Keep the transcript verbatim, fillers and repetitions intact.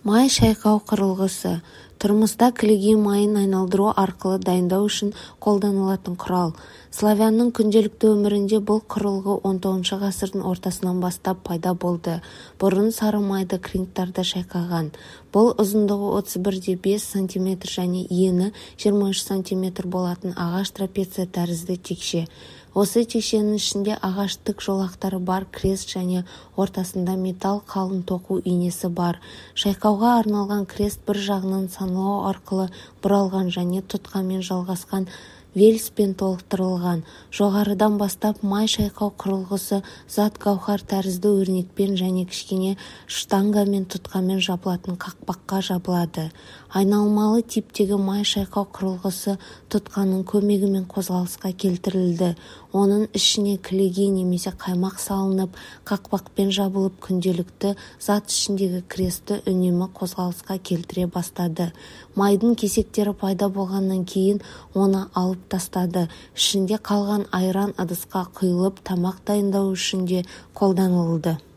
Май шайқау құрылғысы тұрмыста кілегей майын айналдыру арқылы дайындау үшін қолданылатын құрал. Славянның күнделікті өмірінде бұл құрылғы он тоғызыншы ғасырдың ортасынан бастап пайда болды. Бұрын сары майды кринктарда шайқаған. Бұл ұзындығы отыз бір де бес сантиметр және ені жиырма үш сантиметр болатын ағаш трапеция тәрізді текше. Осы текшенің ішінде ағаш тік жолақтары бар крест және ортасында металл қалың тоқу инесі бар. Шайқауға арналған крест бір жағынан санлау арқылы бұралған және тұтқамен жалғасқан велспен толықтырылған. Жоғарыдан бастап май шайқау құрылғысы зат гауһар тәрізді өрнекпен және кішкене штангамен тұтқамен жабылатын қақпаққа жабылады. Айналмалы типтегі май шайқау құрылғысы тұтқаның көмегімен қозғалысқа келтірілді. Оның ішіне кілегей немесе қаймақ салынып, қақпақпен жабылып күнделікті зат ішіндегі кресті үнемі қозғалысқа келтіре бастады. Майдың кесектері пайда болғаннан кейін оны алып тастады. Ішінде қалған айран ыдысқа құйылып тамақ дайындау үшін де қолданылды.